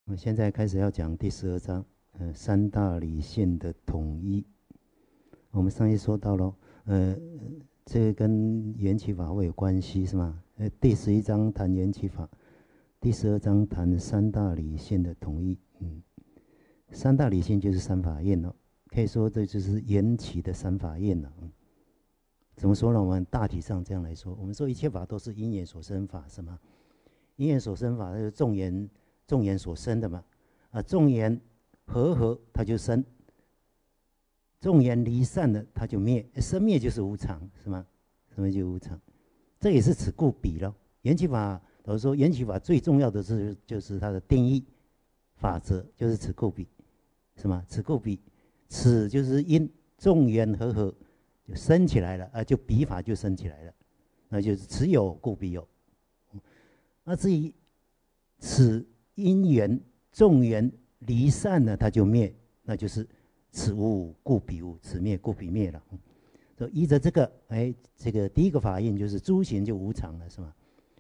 我现在开始要讲第12章，三大理性的统一。我们上一说到了，这个跟缘起法会有关系是吗？第11章谈缘起法，第12章谈三大理性的统一。三大理性就是三法印了，可以说这就是缘起的三法印了。怎么说呢？我们大体上这样来说，我们说一切法都是因缘所生法，是吗？因缘所生法就是众缘所生的嘛，众缘和它就生，众缘离散了它就灭，生灭就是无常，是吗？生灭就是无常，这也是此故彼咯。缘起法，老实说，缘起法最重要的就是它的定义法则，就是此故彼，是吗？此故彼，此就是因，众缘和就生起来了，就彼法就生起来了，那就是此有故彼有。那至于此因缘众缘离散了，它就灭，那就是此无故彼无，此灭故彼灭了。所以依着这个，这个第一个法印就是诸行就无常了，是吗？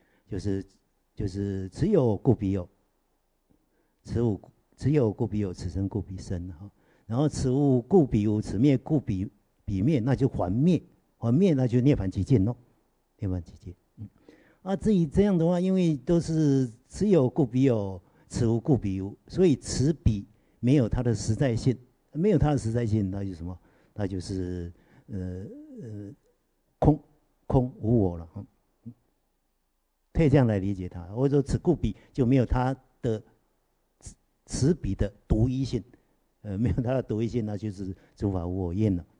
就是此有故彼有，此有故彼有，此生故彼生哈。然后此无故彼无，此灭故彼灭，那就还灭，那就涅槃寂尽咯，涅槃寂尽。至于这样的话，因为都是此有故彼有，此无故彼无，所以此彼没有它的实在性，没有它的实在性，那就是什么？那就是空无我了。可以这样来理解它，或者说此故彼就没有它的此彼的独一性，没有它的独一性，那就是诸法无我印了。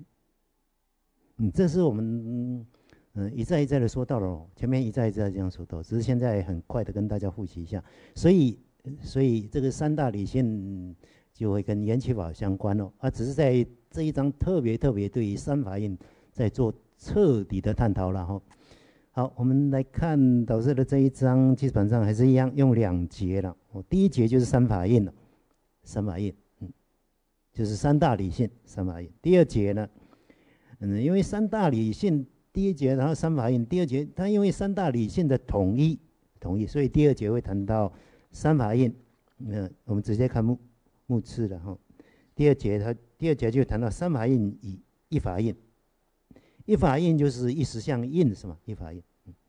这是我们一再一再的说到了，前面一再一再这样说到，只是现在很快的跟大家复习一下。所以这个三大理性就会跟缘起法相关哦。只是在这一章特别对于三法印在做彻底的探讨了哈。好，我们来看导师的这一章，基本上还是一样用2节了。第一节就是三法印了，三法印，就是三大理性三法印。第二节呢，因为三大理性第一节，然后三法印第二节，它因为三大理性的统一，所以第二节会谈到三法印。我们直接看目次了哈。第二节就谈到三法印与一法印。一法印就是一实相印，是吗？一法印。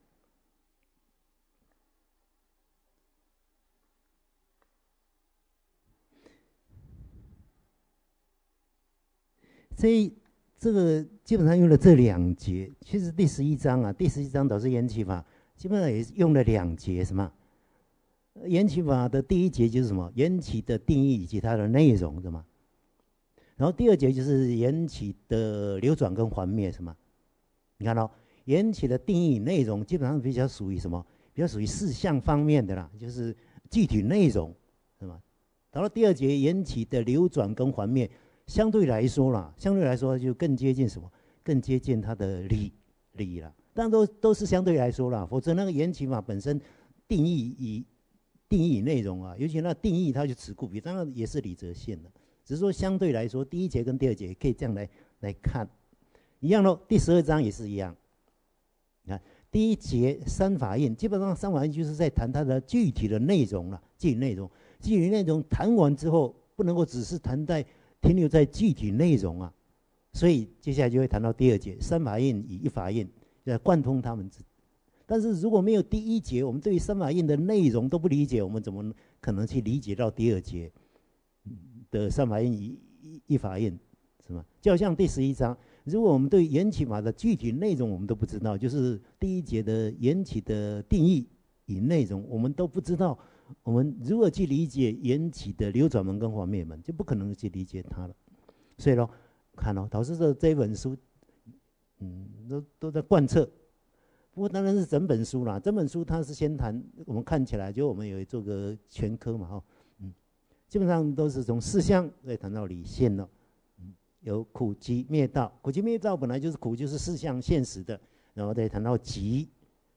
这个基本上用了这2节，其实第11章导致缘起法，基本上也用了2节，什么？缘起法的第一节就是什么？缘起的定义以及它的内容，是吗？然后第2节就是缘起的流转跟还灭，什么？你看到缘起的定义内容基本上比较属于什么？比较属于事项方面的啦，就是具体内容，是吗？到了第2节缘起的流转跟还灭，相对来说就更接近什么？更接近它的理了。但都是相对来说啦，否则那个缘起法本身定义与内容啊，尤其那定义它就此故彼，当然也是理则现的，只是说相对来说，第1节跟第2节可以这样来看。一样咯，第12章也是一样。你看第1节三法印，基本上三法印就是在谈它的具体的内容了。具体内容谈完之后，不能够只是停留在具体内容啊，所以接下来就会谈到第2节三法印与一法印，要贯通他们。但是如果没有第1节，我们对于三法印的内容都不理解，我们怎么可能去理解到第2节的三法印与一法印，是吗？就好像第11章。如果我们对缘起法的具体内容我们都不知道，就是第1节的缘起的定义与内容我们都不知道，我们如何去理解缘起的流转门跟还灭门，就不可能去理解它了。所以看导师的这本书，都在贯彻。不过当然是整本书啦，整本书它是先谈，我们看起来就我们有做个全科嘛，基本上都是从事项再谈到理性了。有苦集灭道，苦集灭道本来就是苦，就是事项现实的，然后再谈到集，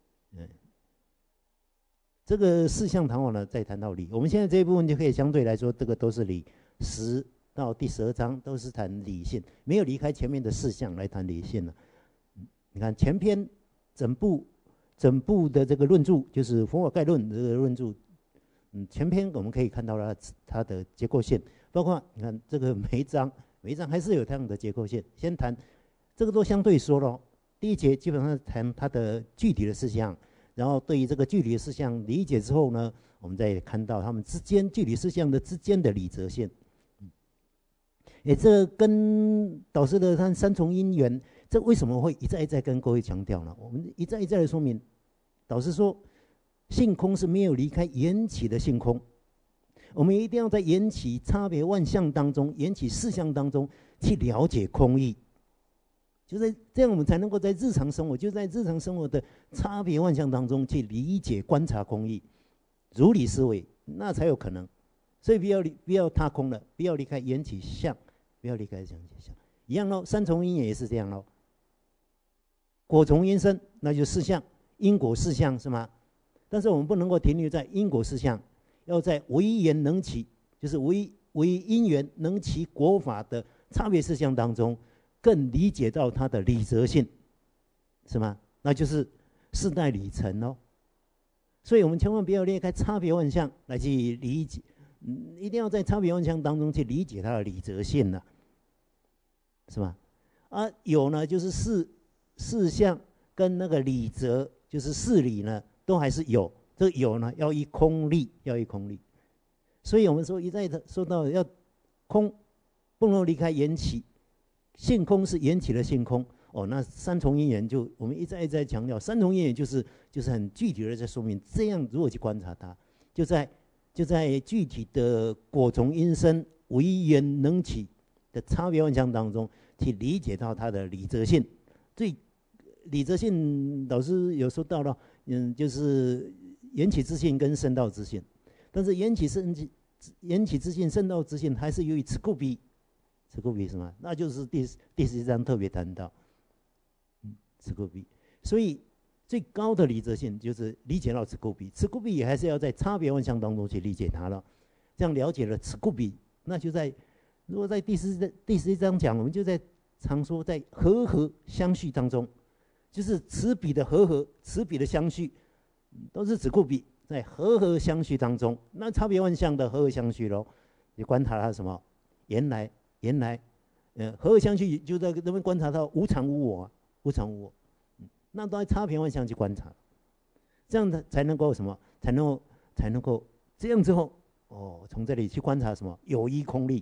这个事项谈完了，再谈到理。我们现在这一部分就可以相对来说，这个都是理，10到第12章都是谈理性，没有离开前面的事项来谈理性了。你看前篇整部的这个论著，就是佛法概论这个论著， 全篇我们可以看到它的结构线，包括你看这个每一章还是有这样的结构线。先谈这个都相对说咯，第一节基本上谈它的具体的事项，然后对于这个具体的事项理解之后呢，我们再看到它们之间具体事项的之间的理则线。这跟导师的看三重因缘，这为什么会一再跟各位强调呢？我们一再的说明，导师说性空是没有离开缘起的性空，我们一定要在缘起差别万象当中，缘起事项当中去了解空义，就是这样，我们才能够在日常生活，就在日常生活的差别万象当中去理解观察空义，如理思维，那才有可能。所以不要踏空了，不要离开缘起相，不要离开缘起相，一样咯。三重因缘也是这样咯。果从因生，那就是事项，因果事项是吗？但是我们不能够停留在因果事项，要在唯缘能起，就是唯因缘能起果法的差别事项当中，更理解到它的理则性，是吗？那就是世代理成哦。所以我们千万不要裂开差别万象来去理解，一定要在差别万象当中去理解它的理则性呢，是吧？有呢，就是事项跟那个理则，就是事理呢。都还是有，这个有呢，要依空力，所以我们说一再的说到要空，不能离开缘起，性空是缘起的性空哦。那三重因缘就我们一再强调，三重因缘就是很具体的在说明，这样如果去观察它，就在具体的果从因生唯缘能起的差别万象当中，去理解到它的理则性。最理则性，老师有说到了。就是缘起之性跟圣道之性，但是缘起之性、圣道之性还是由于持故彼什么？那就是第11章特别谈到，持故彼。所以最高的理则性就是理解到持故彼，持故彼也还是要在差别万象当中去理解它了。这样了解了持故彼，那就如果在第11章讲，我们就在常说在和相续当中。就是此彼的和，此彼的相续，都是指故彼在和相续当中，那差别万象的和相续喽。你观察它什么？原来，和相续就在那边观察到无常无我，那都在差别万象去观察，这样的才能够什么？才能够这样之后，从这里去观察什么？有依空力。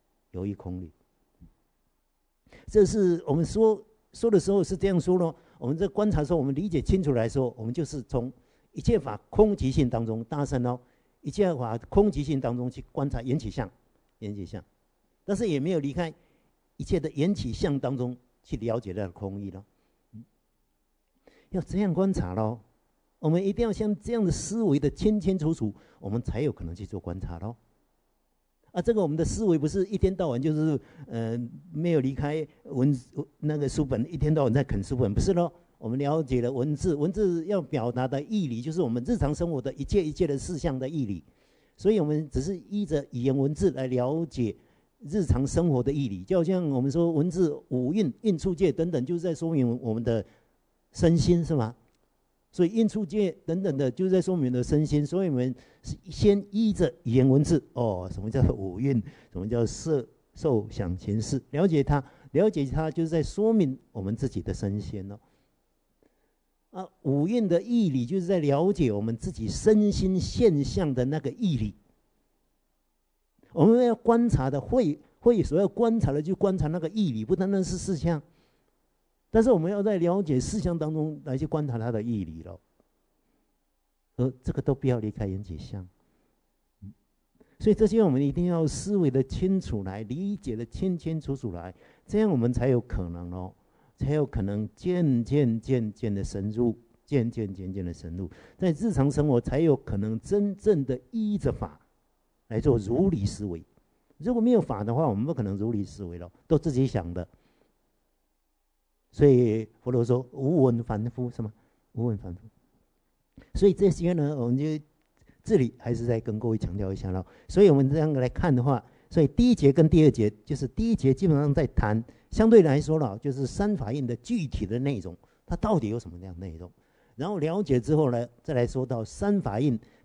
这是我们说的时候是这样说咯。我们在观察的时候，我们理解清楚来说，我们就是从一切法空即性当中，大声哦，一切法空即性当中去观察缘起相，但是也没有离开一切的缘起相当中去了解它的空义咯。要这样观察咯，我们一定要像这样的思维的清楚，我们才有可能去做观察咯。这个我们的思维不是一天到晚就是没有离开那个书本，一天到晚在啃书本，不是咯。我们了解了文字要表达的义理，就是我们日常生活的一切的事项的义理。所以我们只是依着语言文字来了解日常生活的义理，就好像我们说文字五蕴、蕴处界等等，就是在说明我们的身心，是吗？所以蕴处界等等的，就是在说明的身心。所以我们是先依着语言文字，什么叫五蕴？什么叫色、受、想、行、识？了解它，就是在说明我们自己的身心哦。五蕴的义理，就是在了解我们自己身心现象的那个义理。我们要观察的会所要观察的，就观察那个义理，不单单是事项。但是我们要在了解事项当中来去观察它的义理了，这个都不要离开缘起相。所以这些我们一定要思维的清楚来，理解的清楚来，这样我们才有可能才有可能渐渐的深入，在日常生活才有可能真正的依着法来做如理思维。如果没有法的话，我们不可能如理思维了，都自己想的。所以佛陀说无闻凡夫，是吗？无闻凡夫。所以这些呢，我们就这里还是再跟各位强调一下了。所以我们这样来看的话，所以第一节跟第二节，就是第一节基本上在谈相对来说了，就是三法印的具体的内容，它到底有什么样的内容。然后了解之后呢，再来说到三法印跟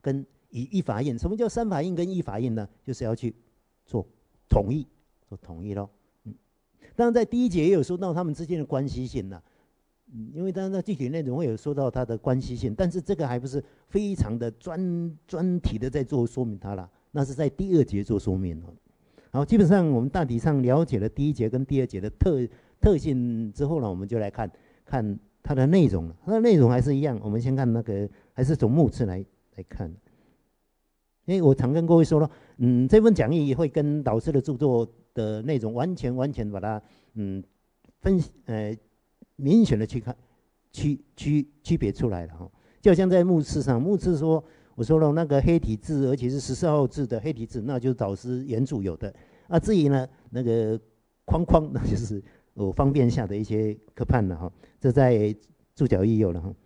以一法印。什么叫三法印跟一法印呢？就是要去做统一，做统一咯。当然在第一节也有说到他们之间的关系性了。因为当然具体内容会有说到它的关系性，但是这个还不是非常的专题的在做说明它了，那是在第2节做说明哦。好，基本上我们大体上了解了第1节跟第2节的特性之后呢，我们就来看看它的内容了。它的内容还是一样，我们先看那个，还是从目次来看。因为我常跟各位说了，这份讲义会跟导师的著作的内容完全把它明显的去看区别出来了哈。就好像在目次上，目次说我说了那个黑体字，而且是14号字的黑体字，那就是导师原著有的。至于呢那个框，那就是我方便下的一些科判了哈。这在注脚也有了哈。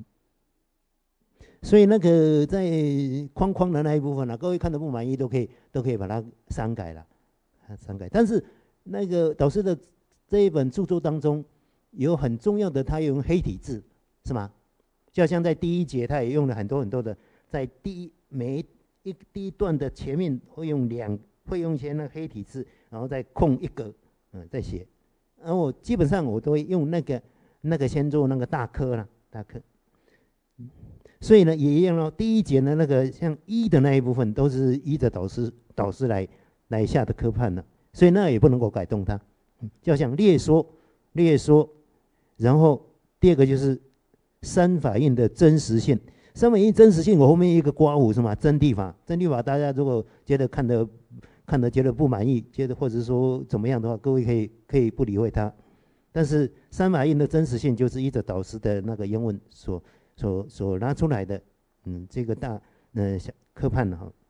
所以那个在框的那一部分呢，各位看的不满意都可以把它删改了，但是那个导师的这一本著作当中，有很重要的，他用黑体字，是吗？就好像在第1节，他也用了很多的，在第一段的前面会用一些那个黑体字，然后再空一格，再写。而我基本上我都会用那个先做那个大科了，大科。所以呢，也一样咯。第1节的那个像一的那一部分，都是依着导师来下的科判了，所以那也不能够改动它。就像列说，然后第2个就是三法印的真实性。三法印真实性，我后面一个刮胡是吗？真谛法，大家如果觉得看得觉得不满意，或者说怎么样的话，各位可以不理会它。但是三法印的真实性，就是依着导师的那个原文所拿出来的，这个小科判了哈。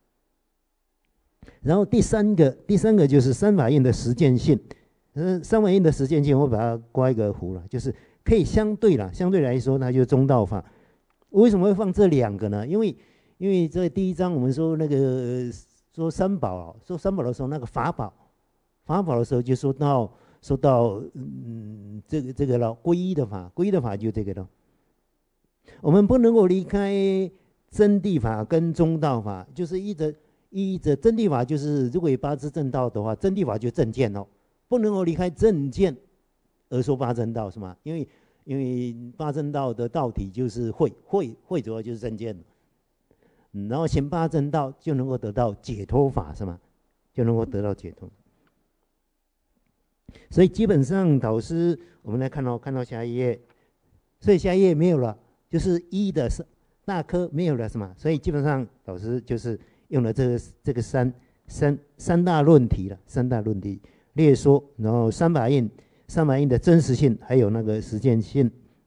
然后第三个就是三法印的实践性。三法印的实践性，我把它刮一个弧了，就是可以相对来说，它就是中道法。为什么会放这2个呢？因为在第1章我们说那个说三宝的时候，那个法宝的时候就说到这个了，皈依的法就这个了。我们不能够离开真谛法跟中道法，就是依着真谛法，就是如果有八支正道的话，真谛法就正见哦，不能够离开正见而说八正道，是吗？因为八正道的道体就是会主要就是正见，然后行八正道就能够得到解脱法，是吗？就能够得到解脱。所以基本上导师，我们来看到下一页，所以下一页没有了。就是一的大科没有了，是吗？所以基本上导师就是用了这个三大论题了，列说，然后三法印的真实性，还有那个实践性。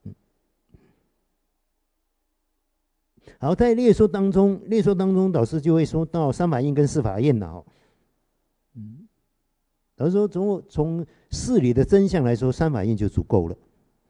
好，在列说当中，导师就会说到三法印跟四法印了哦。导师说从事理的真相来说，三法印就足够了。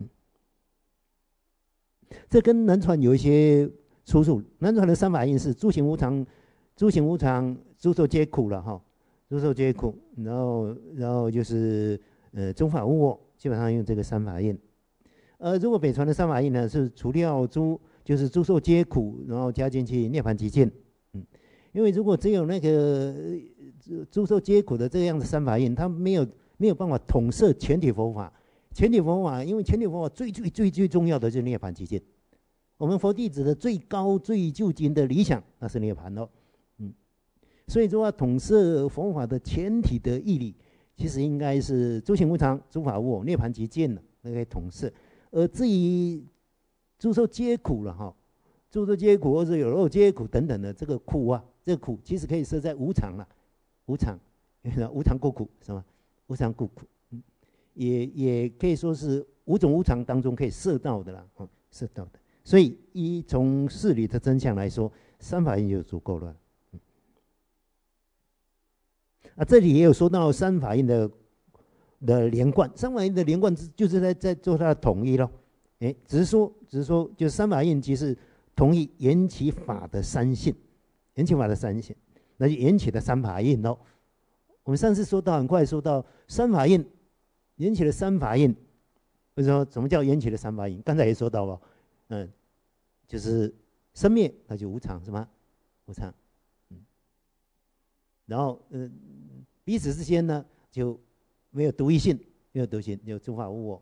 这跟南传有一些出入。南传的三法印是诸行无常，诸受皆苦了哈，诸受皆苦。然后就是诸法无我，基本上用这个三法印。如果北传的三法印呢，是除掉就是诸受皆苦，然后加进去涅槃极尽。因为如果只有那个诸受皆苦的这样的三法印，它没有办法统摄全体佛法。因为全体佛法最重要的就是涅槃极尽。我们佛弟子的最高最究竟的理想，那是涅槃咯。所以说要统摄佛法的全体的义理，其实应该是诸行无常、诸法无我、涅槃极尽了，那个统摄。而至于诸受皆苦了哈，诸受皆苦或者有漏皆苦等等的这个苦啊，这个苦其实可以设在无常了，无常故苦是吧？无常故苦。也可以说是五种无常当中可以摄到的啦，摄到的。所以依从事理的真相来说，三法印就足够了。这里也有说到三法印的连贯，三法印的连贯就是在做它的统一咯。只是说，就三法印即是同一缘起法的三性，缘起法的三性，那就缘起的三法印咯。我们上次很快说到三法印。缘起的三法印，为什么？什么叫缘起的三法印？刚才也说到了，就是生灭，那就无常，是吗？ 无常，然后彼此之间呢就没有独一性，没有独一性，就诸法无我，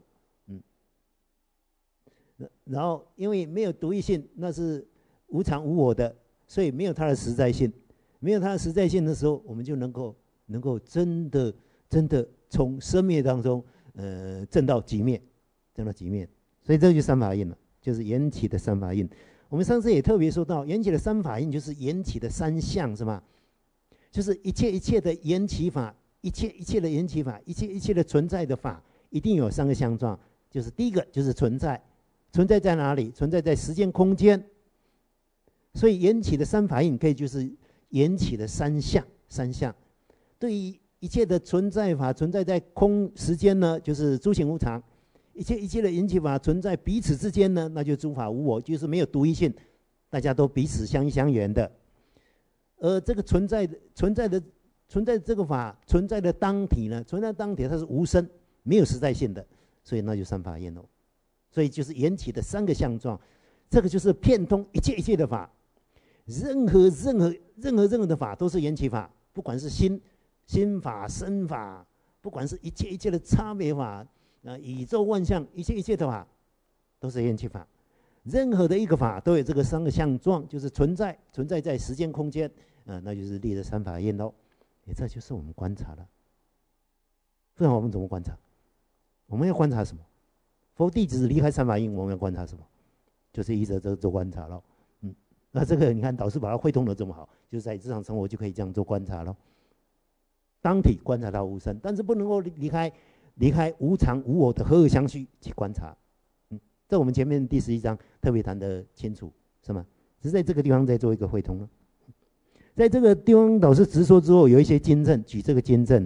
然后因为没有独一性，那是无常无我的，所以没有它的实在性，没有它的实在性的时候，我们就能够真的从生灭当中证到极灭，证到极灭，所以这就是三法印了，就是缘起的三法印。我们上次也特别说到，缘起的三法印就是缘起的三相，是吗？就是一切的缘起法，一切的缘起法，一切的存在的法，一定有三个相状。就是第一个就是存在，存在在哪里？存在在时间空间。所以缘起的三法印可以就是缘起的三相。对于一切的存在法，存在在空时间呢，就是诸行无常。一切的缘起法存在彼此之间呢，那就诸法无我，就是没有独一性，大家都彼此相依相缘的。而这个存在这个法存在的当体呢，存在当体它是无生，没有实在性的，所以那就三法印哦。所以就是缘起的三个相状，这个就是遍通一切的法，任何的法都是缘起法，不管是心法、身法，不管是一切的差别法。宇宙万象，一切的法都是缘起法，任何的一个法都有这个三个相状，就是存在在时间空间，那就是立的三法印喽。这就是我们观察了，不然我们怎么观察？我们要观察什么？佛弟子离开三法印，我们要观察什么？就是依着这做观察喽。那这个你看导师把它汇通的这么好，就是在日常生活就可以这样做观察喽。当体观察到无生，但是不能够离开无常无我的和合相续去观察，在我们前面第11章特别谈得清楚，是吗？只是在这个地方再做一个汇通了。在这个地方导师直说之后，有一些经证，举这个经证，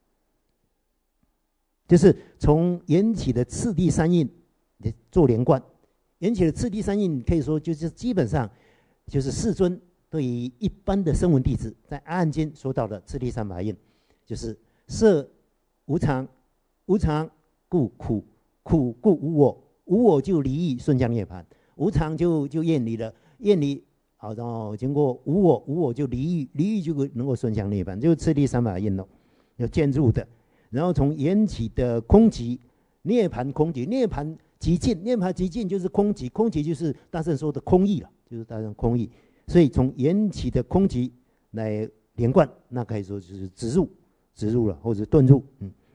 就是从缘起的次第三印做连贯。缘起的次第三印可以说就是基本上就是世尊对于一般的声闻弟子在阿含经说到的次第三法印，就是色无常。无常故苦，苦故无我，无我就离欲顺向涅槃，无常就厌离了，厌离好，然后经过无我就离欲，离欲就能够顺向涅槃，就是次第三法印了，有渐入的。然后从缘起的空寂，涅槃空寂，涅槃极尽，涅槃极尽就是空寂，空寂就是大圣说的空义了，就是大圣空义。所以从缘起的空寂来连贯，那可以说就是直入了，或者顿入，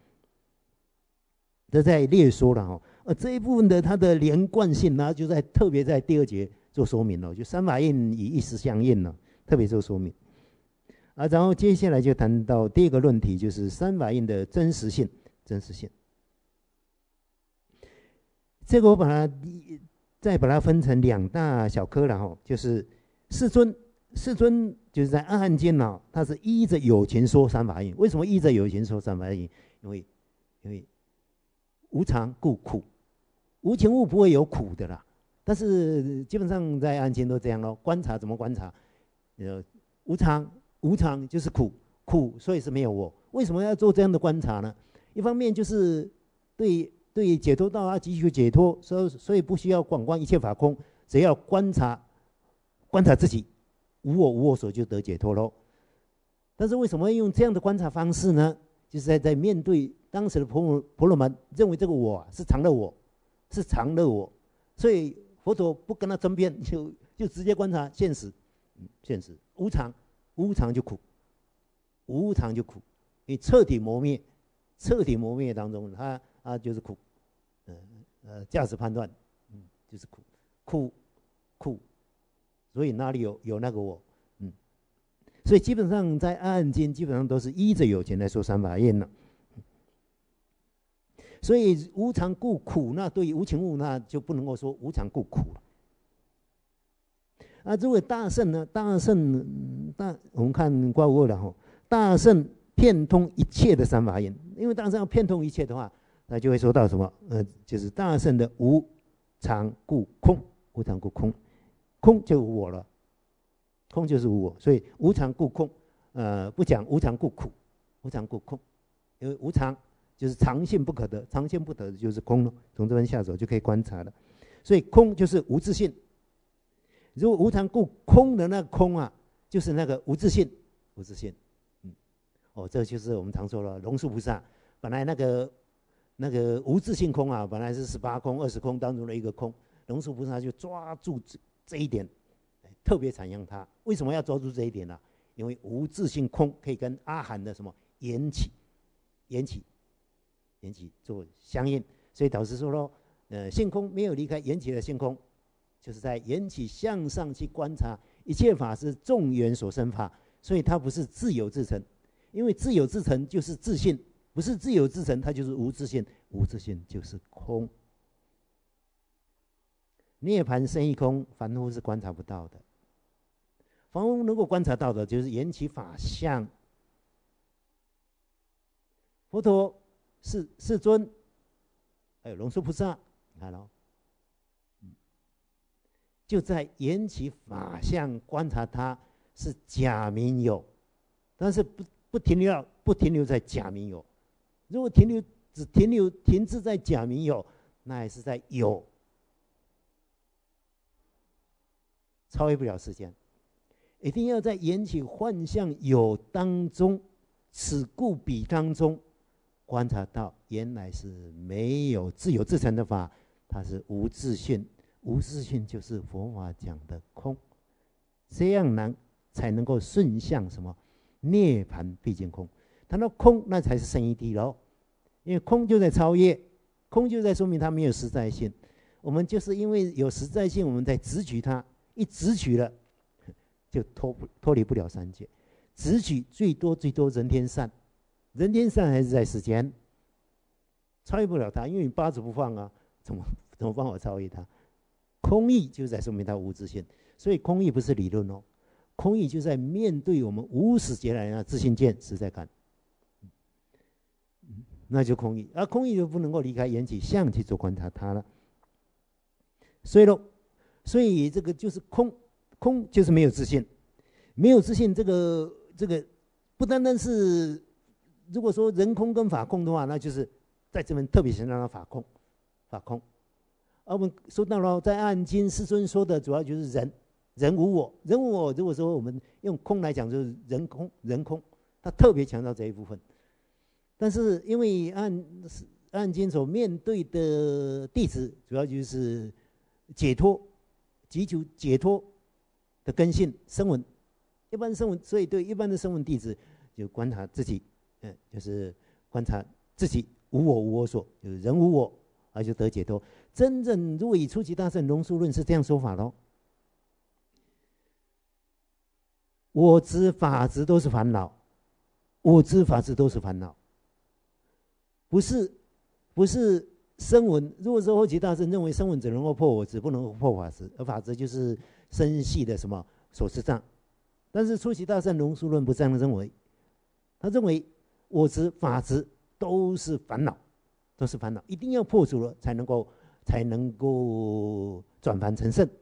这在列说了哈，这一部分的它的连贯性呢，就特别在第2节做说明了，就三法印以一时相应了，特别做说明。然后接下来就谈到第2个论题，就是三法印的真实性。这个我再把它分成2大小科了哈，就是世尊就是在阿含经呢，它是依着有情说三法印。为什么依着有情说三法印？因为无常故苦，无情物不会有苦的啦。但是基本上在阿含经都这样咯，观察怎么观察？无常就是苦，所以是没有我。为什么要做这样的观察呢？一方面就是对解脱道急求解脱，所以不需要广观一切法空，只要观察自己，无我所就得解脱咯。但是为什么要用这样的观察方式呢？就是在面对当时的婆罗门认为这个我是常乐我，所以佛陀不跟他争辩，就直接观察现实，无常就苦，你彻底磨灭当中，它就是苦，价值判断，就是苦，所以哪里有那个我，所以基本上在阿含经基本上都是依着有情来说三法印了。所以无常故苦，那对于无情物那就不能够说无常故苦了。这位大圣呢，我们看卦五二了哈，大圣遍通一切的三法印，因为大圣要遍通一切的话，那就会说到什么？就是大圣的无常故空，空就无我了，空就是无我，所以无常故空，不讲无常故苦，无常故空，因为无常就是常性不可得，常性不得就是空了。从这边下手就可以观察了，所以空就是无自性。如果无常故空的那个空啊， 就是那个无自性，无自性。这就是我们常说的龙树菩萨，本来那个无自性空啊，本来是18空、20空当中的一个空，龙树菩萨就抓住这一点，特别阐扬它。为什么要抓住这一点呢？因为无自性空可以跟阿含的什么缘起做相应，所以导师说咯，性空没有离开缘起的性空，就是在缘起向上去观察一切法是众缘所生法，所以它不是自有自成，因为自有自成就是自性，不是自有自成，它就是无自性，无自性就是空。涅槃生一空，凡夫是观察不到的，凡夫能够观察到的就是缘起法相。佛陀世尊，还有龙树菩萨，你看就在缘起法相观察它是假名有，但是不停留在假名有。如果只停滞在假名有，那还是在有，超越不了时间。一定要在缘起幻象有当中，此故彼当中观察到，原来是没有自有自成的法，它是无自性。无自性就是佛法讲的空，这样才能够顺向什么涅槃毕竟空。谈到空，那才是胜义谛喽，因为空就在超越，空就在说明它没有实在性。我们就是因为有实在性，我们在执取它，一执取了，就脱离不了三界。执取最多人天善，人天善还是在世间，超越不了它，因为你八字不放啊，怎么办法超越它？空义就在说明它无自性，所以空义不是理论哦，空义就在面对我们无始劫来的自性见实在感，那就空义，而空义就不能够离开缘起相去做观察它了。所以这个就是空就是没有自性，没有自性，这个不单单是，如果说人空跟法空的话，那就是在这边特别强调法空。而我们说到了，在《阿含经》世尊说的主要就是人无我，人无我。如果说我们用空来讲，就是人空，他特别强调这一部分。但是因为阿含经所面对的弟子，主要就是解脱，急求解脱的根性声闻，一般声闻，所以对一般的声闻弟子，就观察自己，就是观察自己无我无我所，就是人无我，而就得解脱。真正如果以初级大乘龙树论是这样说法咯，我执法执都是烦恼，我执法执都是烦恼，不是声闻。如果说后期大乘认为声闻只能够破我执，不能够破法执，而法执就是深细的什么所知障，但是初期大乘龙树论不这样认为，他认为我执法执都是烦恼，一定要破除了才能够转凡成圣。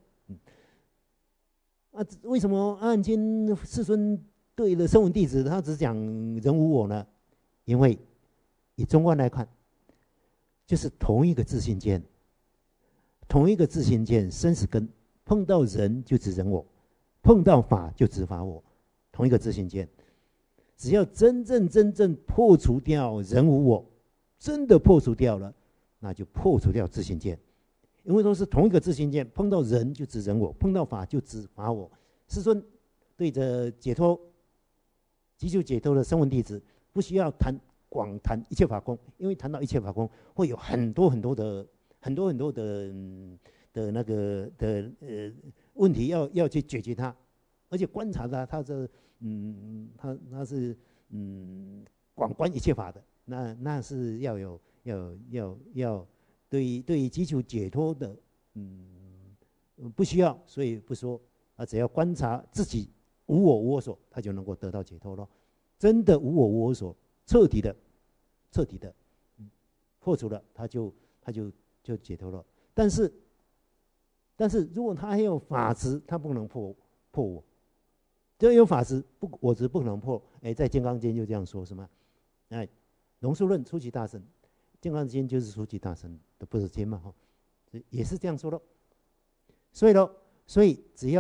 为什么阿含经世尊对了声闻弟子，他只讲人无我呢？因为以中观来看，就是同一个自性见，生死根，碰到人就指人我，碰到法就指法我，同一个自性见。只要真正破除掉人无我，真的破除掉了，那就破除掉自性见。因为都是同一个自性见，碰到人就指人我，碰到法就指法我。世尊对着解脱、急求解脱的声闻弟子，不需要广谈一切法空，因为谈到一切法空，会有很多的那个问题要去解决它，而且观察它，他是广观一切法的，那是要对于急求解脱的，不需要，所以不说。只要观察自己无我无我所，他就能够得到解脱了。真的无我无我所，彻底的破除了，他就解脱了。但是如果他还有法执，他不能破我。只要有法执，我执不可能破。在《金刚经》就这样说，是吗？龙树论初级大乘，《金刚经》就是初级大乘的不是经嘛，也是这样说的。所以只要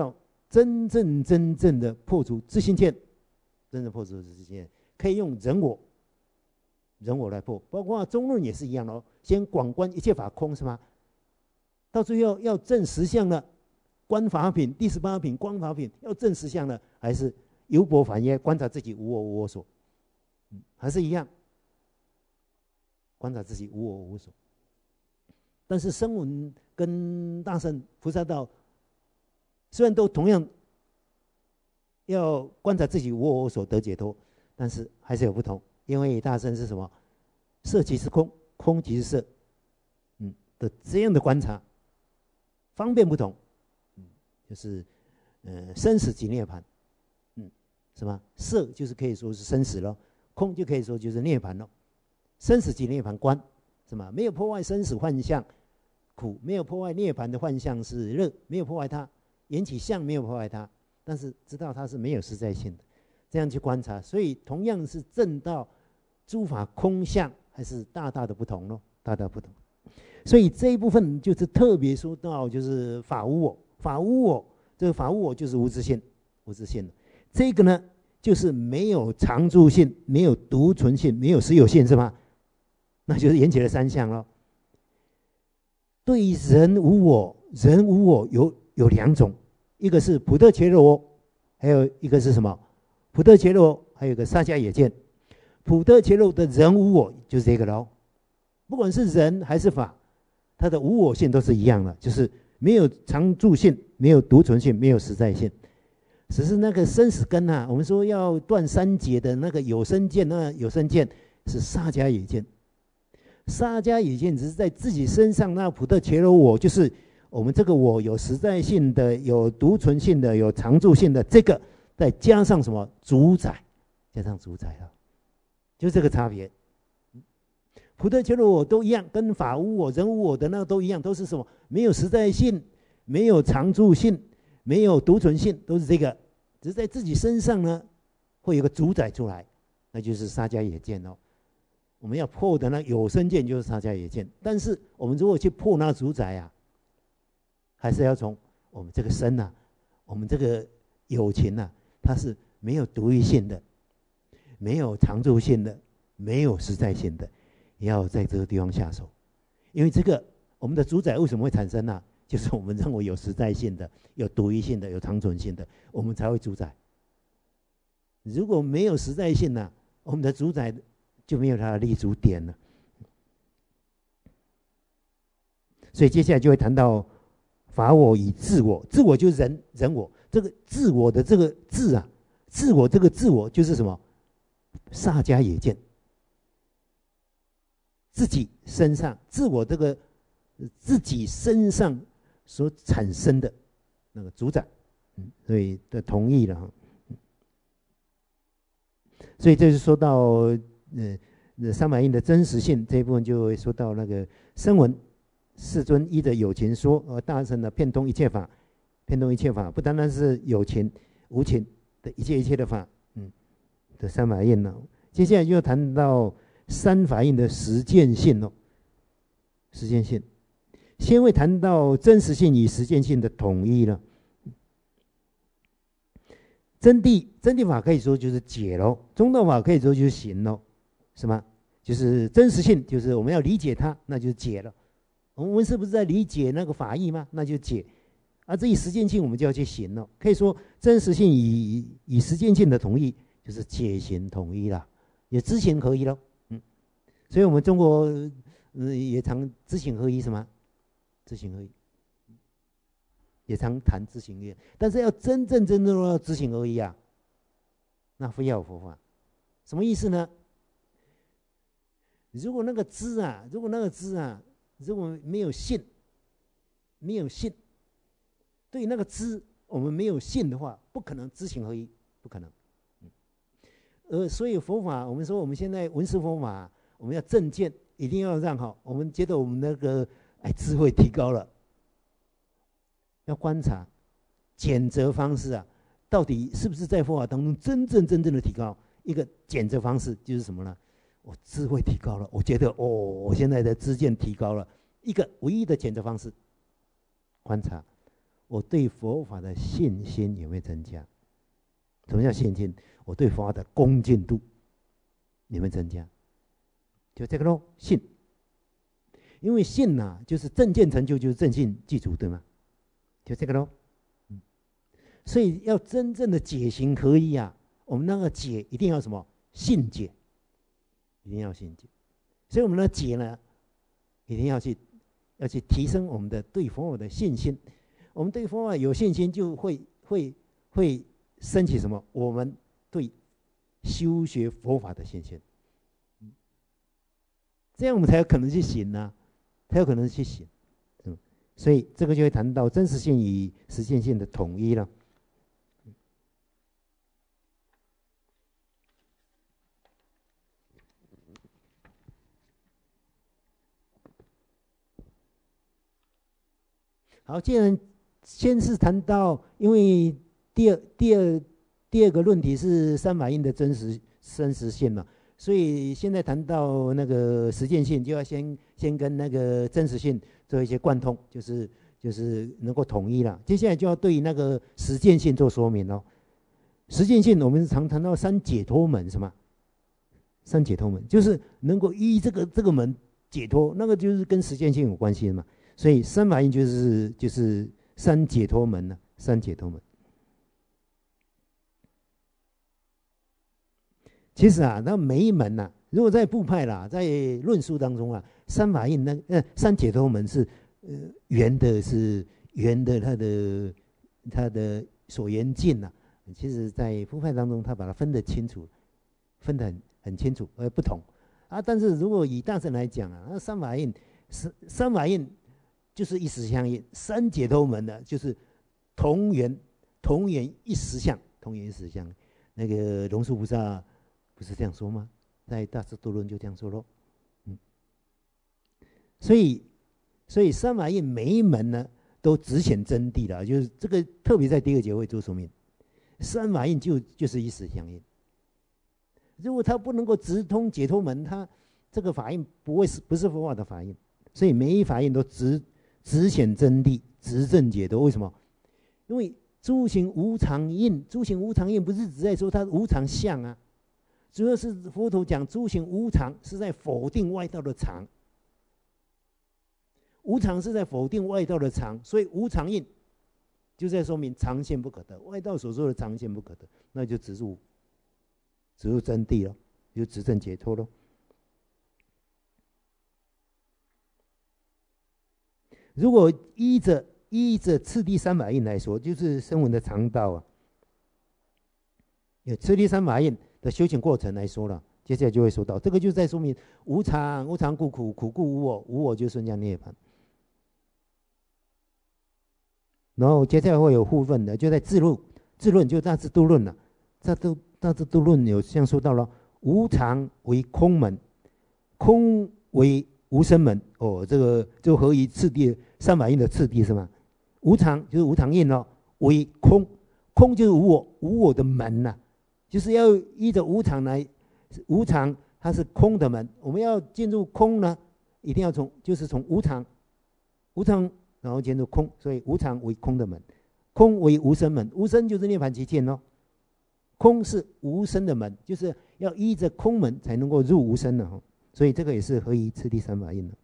真正的破除自性见，真正破除自性见，可以用人我来破，包括中论也是一样哦。先广观一切法空是吗？到最后要证实相了，观法品第18品观法品要证实相了，还是由薄反耶，观察自己无我无我所，还是一样，观察自己无我无我所。但是声闻跟大乘菩萨道虽然都同样要观察自己无我无我所得解脱，但是还是有不同。因为大乘是什么？色即是空，空即是色，的这样的观察方便不同，就是生死即涅槃，是吧？色就是可以说是生死了，空就可以说就是涅槃了。生死即涅槃观，是吗？没有破坏生死幻象苦，没有破坏涅槃的幻象是乐，没有破坏它，缘起相没有破坏它，但是知道它是没有实在性的，这样去观察，所以同样是证到诸法空相，还是大大的不同咯，大大不同。所以这一部分就是特别说到，就是法无我，法无我，这个法无我就是无自性，无自性的。这个呢，就是没有常住性，没有独存性，没有实有性，是吧？那就是缘起的三相咯。对于人无我，人无我有两种，一个是普特伽罗我，还有一个是什么？普特伽罗，还有一个萨迦耶见。普特伽罗的人无我就是这个咯，不管是人还是法，它的无我性都是一样的，就是没有常住性，没有独存性，没有实在性。只是那个生死根啊，我们说要断三劫的那个有生见，那有生见是萨迦耶见。萨迦耶见只是在自己身上，那普特伽罗我就是我们这个我有实在性的，有独存性的，有常住性的，这个再加上什么主宰，加上主宰了，就这个差别。普特伽罗我都一样，跟法无我、人无我的那个都一样，都是什么？没有实在性，没有常住性，没有独存性，都是这个。只是在自己身上呢，会有个主宰出来，那就是萨迦耶见哦。我们要破的那有生见就是萨迦耶见，但是我们如果去破那主宰啊，还是要从我们这个身啊，我们这个有情啊，它是没有独一性的，没有常住性的，没有实在性的。也要在这个地方下手，因为这个我们的主宰为什么会产生呢？就是我们认为有实在性的、有独一性的、有长存性的，我们才会主宰。如果没有实在性呢，我们的主宰就没有它的立足点了。所以接下来就会谈到法我与自我，自我就是人我，这个自我的这个自啊，自我这个自我就是什么？萨迦耶见。自己身上，自我这个自己身上所产生的那个主宰，所以的同意了。所以这是说到三法印的真实性这一部分，就会说到那个声闻世尊依着有情说，而大乘的遍通一切法，遍通一切法不单单是有情无情的一切的法，的三法印呢。接下来就谈到三法印的实践性哦，实践性，先会谈到真实性与实践性的统一了。真谛法可以说就是解咯，中道法可以说就是行咯，是吗？就是真实性，就是我们要理解它，那就是解了。我们是不是在理解那个法义吗？那就解。而至于实践性，我们就要去行了。可以说真实性与实践性的统一，就是解行统一了，也知行合一咯。所以我们中国也常知行合一，什么？知行合一，也常谈知行合一。但是要真正要知行合一啊，那非要有佛法。什么意思呢？如果那个知啊，如果没有信，对于那个知我们没有信的话，不可能知行合一，不可能。所以佛法，我们说我们现在闻思佛法。我们要正见，一定要让好。我们觉得我们那个智慧提高了，要观察检则方式啊，到底是不是在佛法当中真正的提高？一个检则方式就是什么呢？我智慧提高了，我觉得我现在的知见提高了。一个唯一的检则方式，观察我对佛法的信心有没有增加？什么叫信心？我对佛法的恭敬度有没有增加？就这个咯，信。因为信呐、就是正见成就，就是正信具足，对吗？就这个咯。所以要真正的解行合一啊，我们那个解一定要什么？信解，一定要信解。所以我们的解呢，一定要去提升我们的对佛法的信心。我们对佛法有信心，就会升起什么？我们对修学佛法的信心。这样我们才有可能去行啊，才有可能去行。所以这个就会谈到真实性与实践性的统一了。好，既然先是谈到，因为第二个论题是三法印的真实性嘛，所以现在谈到那个实践性，就要先跟那个真实性做一些贯通，就是能够统一了。接下来就要对那个实践性做说明喽。实践性我们常谈到三解脱门，是吗？三解脱门就是能够依这个门解脱，那个就是跟实践性有关系的嘛。所以三法印就是三解脱门了，三解脱门。其实啊，那每一门呐，如果在部派啦，在论述当中啊，三法印三解脱门是圆的它的所缘境呐。其实，在部派当中，他把它分得清楚，分得很清楚，而不同啊。但是如果以大乘来讲啊，那三法印就是一实相应，三解脱门呢，就是同源一实相，同源一实相。那个龙树菩萨不是这样说吗？在《大智度论》就这样说咯。所以三法印每一门呢，都只显真谛了，就是这个特别在第二节会做说明。三法印就是一实相应。如果他不能够直通解脱门，他这个法印不是佛法的法印。所以每一法印都直显真谛，直证解脱。为什么？因为诸行无常印，诸行无常印不是只在说它无常相啊，主要是佛陀讲诸行无常是在否定外道的常，无常是在否定外道的常，所以无常印就在说明常现不可得。外道所说的常现不可得，那就直入真谛了，就直证解脱了。如果依着次第三法印来说，就是声闻的常道啊。次第三法印的修行过程来说了，接下来就会说到，这个就在说明无常，无常故苦，苦故无我，无我就瞬间涅槃。然后接下来会有互问的，就在自论就大智度论了。大智度论有像说到了，无常为空门，空为无生门。哦，这个就合于次第三法印的次第是吗？无常就是无常印哦，为空，空就是无我的门呐、就是要依着无常来，无常它是空的门，我们要进入空呢，一定要从无常，然后进入空，所以无常为空的门，空为无生门，无生就是涅槃极境哦，空是无生的门，就是要依着空门才能够入无生的哦。所以这个也是合于次第三法印的。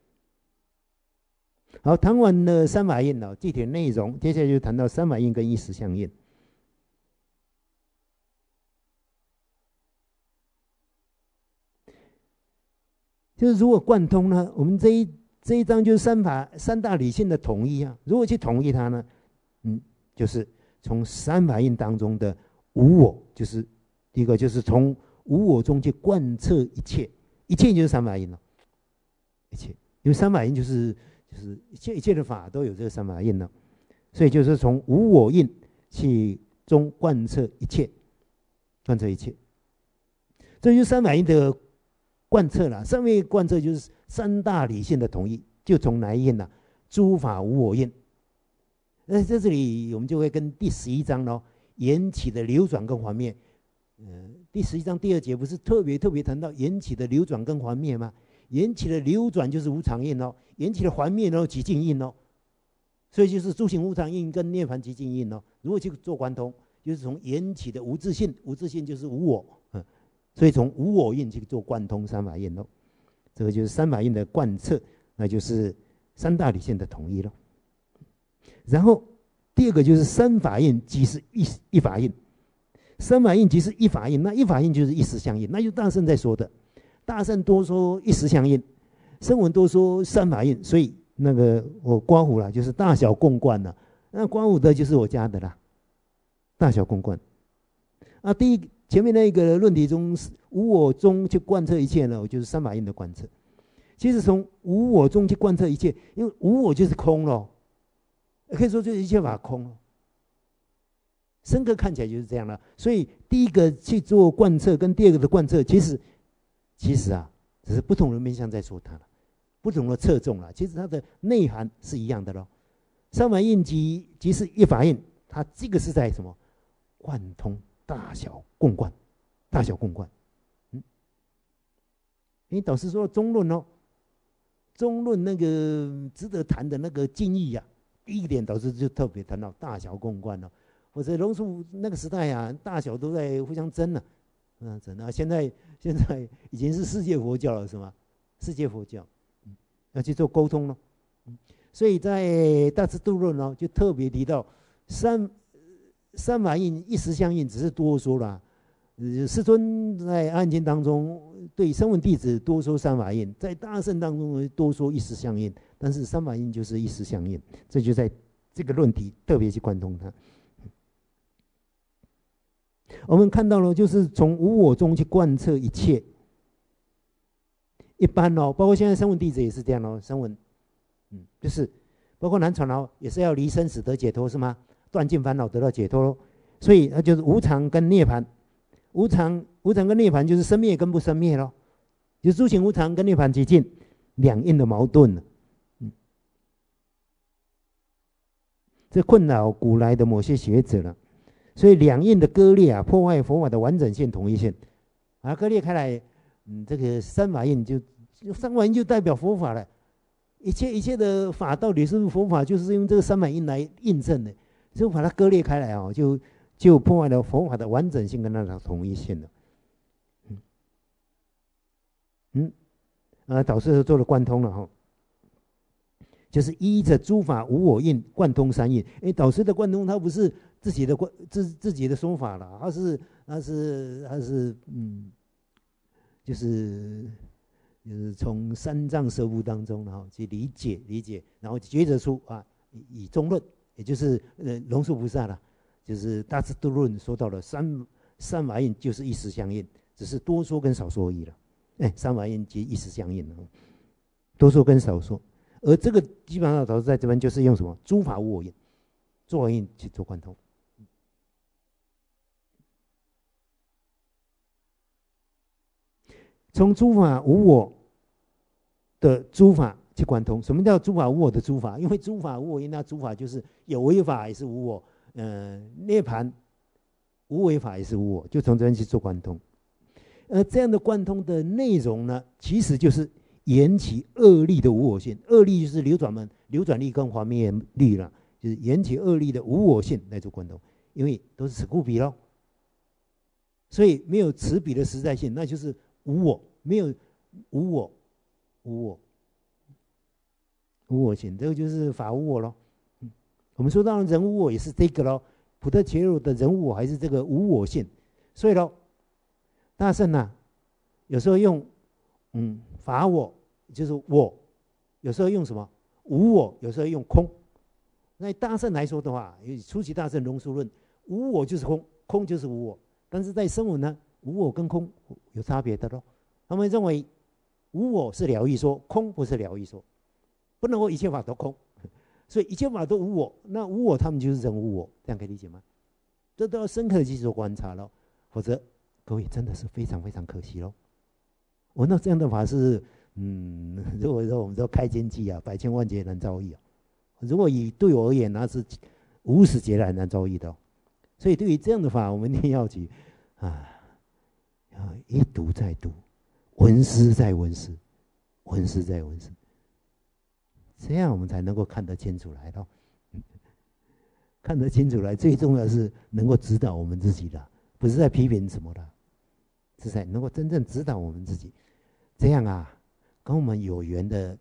好，谈完了三法印了，具体内容，接下来就谈到三法印跟一实相印。就是如果贯通呢，我们这一章就是三大理性的统一啊。如果去统一它呢，就是从三法印当中的无我，就是第一个就是从无我中去贯彻一切，一切就是三法印了。一切，因为三法印就是一切的法都有这个三法印了，所以就是从无我印去中贯彻一切，贯彻一切，这就是三法印的贯彻了。上面贯彻就是三大理性的统一，就从哪一印呢？诸法无我印。那在这里我们就会跟第11章咯，缘起的流转跟还灭。第11章第2节不是特别谈到缘起的流转跟还灭吗？缘起的流转就是无常印哦，缘起的还灭呢极静印哦。 所以就是诸行无常印跟涅槃寂静印哦。如果去做贯通，就是从缘起的无自性，无自性就是无我，所以从无我印去做贯通三法印哦。这个就是三法印的贯彻，那就是三大理性的统一了。然后第二个就是三法印即是一法印，三法印即是一法印，那一法印就是一时相应，那就大圣在说的。大圣多说一时相应，声闻多说三法印，所以那个我刮胡啦，就是大小共贯了。那刮胡的就是我家的啦，大小共贯。啊，前面那个论题中，无我中去贯彻一切呢，我就是三法印的贯彻。其实从无我中去贯彻一切，因为无我就是空了，可以说就是一切法空了。深刻看起来就是这样了。所以第一个去做贯彻，跟第二个的贯彻，其实啊，只是不同的面向在说它了，不同的侧重了。其实它的内涵是一样的咯。三法印即是一法印，它这个是在什么？贯通大小共贯，大小共贯。导师说中论哦，中论那个值得谈的那个敬意啊，第一点导师就特别谈到大小共贯哦。或者龙树那个时代啊，大小都在互相争了，争啊！现在已经是世界佛教了，是吗？世界佛教，要去做沟通了，所以在大智度论就特别提到三法印一时相应，只是多说了。世尊在阿含经当中对声闻弟子多说三法印，在大乘当中多说一时相应，但是三法印就是一时相应，这就在这个论题特别去贯通它。我们看到了，就是从无我中去贯彻一切。一般包括现在声闻弟子也是这样声闻，就是包括南传也是要离生死得解脱，是吗？断尽烦恼得到解脱所以它就是无常跟涅槃，无常跟涅槃就是生灭跟不生灭咯，就是诸行无常跟涅槃寂静两印的矛盾这困扰古来的某些学者了。所以两印的割裂破坏佛法的完整性、统一性，割裂开来，这个三法印就代表佛法了。一切的法到底是不是佛法，就是用这个三法印来印证的。就把它割裂开来就破坏了佛法的完整性跟那种统一性了。导师做了贯通了就是依着诸法无我印贯通三印。导师的贯通他不是自己的说法了，他是就是从三藏舍部当中去理解，然后抉择出以中论，也就是龙树菩萨了，就是大智度论说到了三法印就是一时相应，只是多说跟少说而已了。三法印即一时相应多说跟少说。而这个基本上导师在这边就是用什么诸法无我印，诸法印去做贯通。从诸法无我的诸法去贯通。什么叫诸法无我的诸法？因为诸法无我因，那诸法就是有为法也是无我，涅槃无为法也是无我，就从这边去做贯通。这样的贯通的内容呢，其实就是缘起二力的无我性。二力就是流转力跟华灭力了，就是缘起二力的无我性来做贯通。因为都是此故彼咯，所以没有此彼的实在性，那就是无我，没有无我性，这个就是法无我咯。我们说到人无我也是这个咯，普特伽罗的人无我还是这个无我性。所以咯，大圣有时候用法我，就是我，有时候用什么无我，有时候用空。那大圣来说的话，初期大圣龙树论，无我就是空，空就是无我。但是在声闻呢，无我跟空有差别的咯。他们认为无我是了义说，空不是了义说，不能够一切法都空，所以一切法都无我。那无我他们就是人无我，这样可以理解吗？这都要深刻的去做观察咯，否则各位真的是非常非常可惜咯。那这样的法是，如果说我们说开经记百千万劫难遭遇如果对我而言，那是无始劫来难遭遇的。所以对于这样的法，我们一定要去一读再读，闻思再闻思，闻思再闻思，这样我们才能够看得清楚来咯。 看得清楚来，最重要是能够指导我们自己的，不是在批评什么的，是在能够真正指导我们自己。这样啊，跟我们有缘的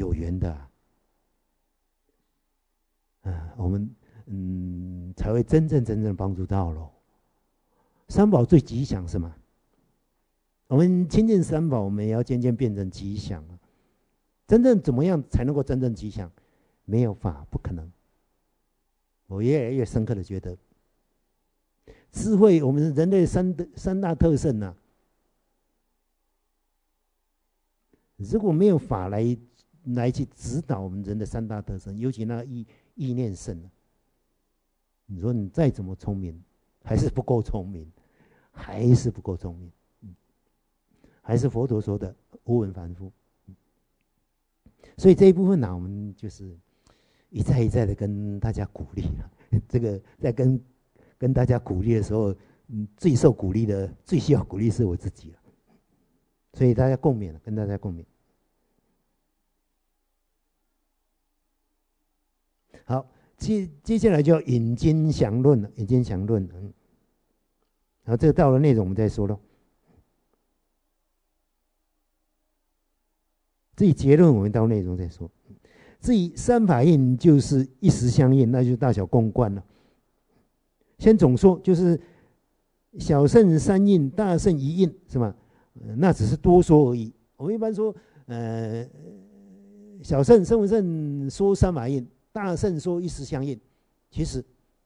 我们才会真正帮助到咯。三宝最吉祥是吗？我们亲近三宝，我们也要渐渐变成吉祥了。真正怎么样才能够真正吉祥？没有法不可能。我越来越深刻的觉得，智慧，我们人类三大特性啊，如果没有法来去指导我们人的三大特征，尤其那意念深，你说你再怎么聪明，还是不够聪明，还是不够聪明，还是佛陀说的无闻凡夫。所以这一部分呢，我们就是一再的跟大家鼓励了。这个在跟大家鼓励的时候，最受鼓励的、最需要鼓励是我自己了。所以大家共勉了，跟大家共勉。好，接下来就要引经详论了，引经详论。好，这个到了内容我们再说咯。至于结论，我们到内容再说。至于三法印，就是一时相应，那就是大小共观了。先总说，就是小乘三印，大乘一印，是吗？那只是多说而已。我们一般说，小乘声闻乘说三法印，大乘说一时相应。其实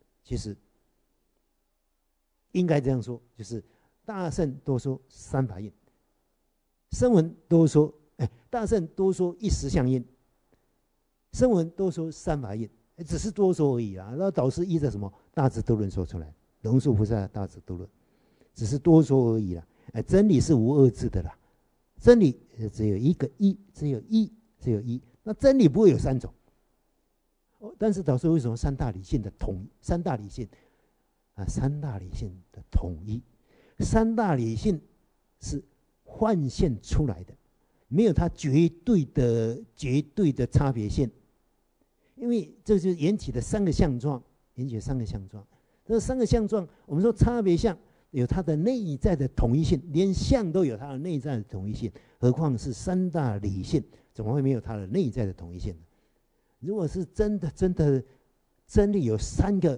应该这样说，就是大乘多说三法印，声闻多说，大乘多说一时相应，声闻多说三法印，只是多说而已啦。那导师依着什么大智度论说出来，龙树菩萨大智度论，只是多说而已啦。真理是无二致的啦，真理只有一个一，只有一。那真理不会有三种。但是导师为什么三大理性的统一？三大理性的统一，三大理性是幻现出来的，没有它绝对的差别性。因为这就是缘起的三个相状，这三个相状，我们说差别相有它的内在的统一性，连相都有它的内在的统一性，何况是三大理性，怎么会没有它的内在的统一性呢？如果是真的真理有三个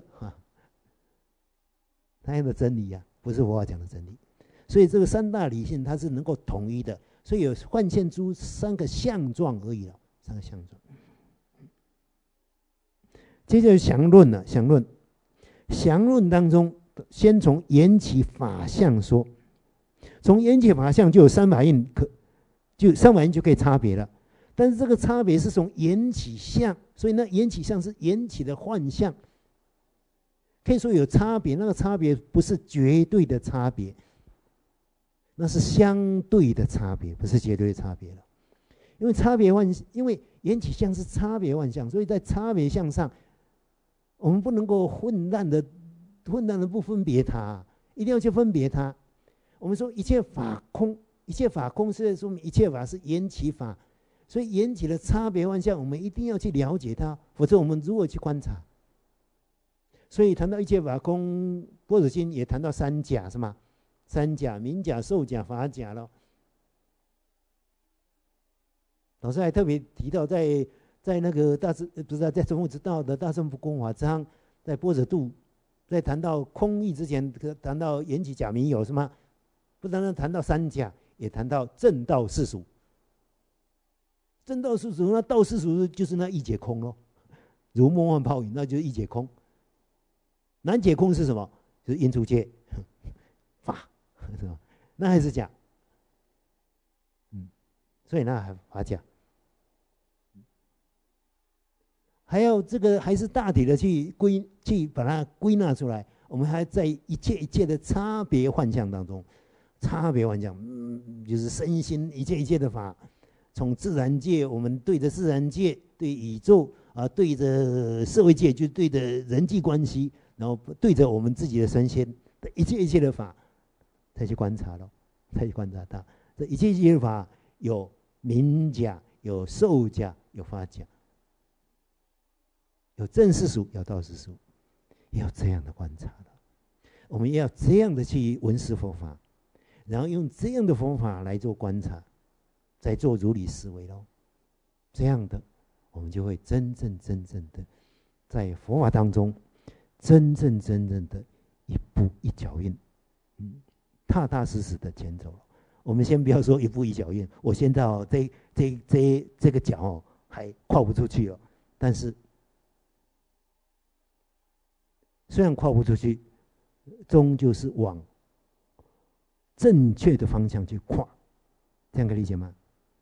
那样的真理啊，不是佛法讲的真理。所以这个三大理性它是能够统一的，所以有幻现出三个相状而已了，三个相状。接着详论了，详论当中，先从缘起法相说，从缘起法相就有三法印，三法印就可以差别了。但是这个差别是从缘起相，所以那缘起相是缘起的幻象，可以说有差别。那个差别不是绝对的差别，那是相对的差别，不是绝对的差别了。因为缘起相是差别幻象，所以在差别相上，我们不能够混乱的不分别它，一定要去分别它。我们说一切法空，一切法空是说明一切法是缘起法。所以缘起的差别幻象，我们一定要去了解它，否则我们如何去观察？所以谈到一切法空，般若经也谈到三假，是吗？三假：名假、受假、法假了。老师还特别提到在那个在中悟之道的大乘不空法章，在般若度，在谈到空义之前，谈到缘起假名有，是吗？不单单谈到三假，也谈到正道世俗。正道世俗，那道世俗就是那一解空咯，如梦幻泡影，那就是一解空。难解空是什么？就是因出界法，是吧？那还是假，所以那还法假。还要这个还是大体的去把它归纳出来。我们还在一切的差别幻象当中，差别幻象，就是身心一切的法。从自然界，我们对着自然界，对宇宙对着社会界，就对着人际关系，然后对着我们自己的身心的一切的法，再去观察咯，再去观察它。这一切的法有名假，有受假，有法假，有正世俗，有道世俗。 要这样的观察了，我们要这样的去闻思佛法，然后用这样的方法来做观察，再做如理思维咯。这样的，我们就会真正的在佛法当中，真正的一步一脚印，踏踏实实的前走了。我们先不要说一步一脚印，我现在这个脚还跨不出去了，但是虽然跨不出去，终究是往正确的方向去跨，这样可以理解吗？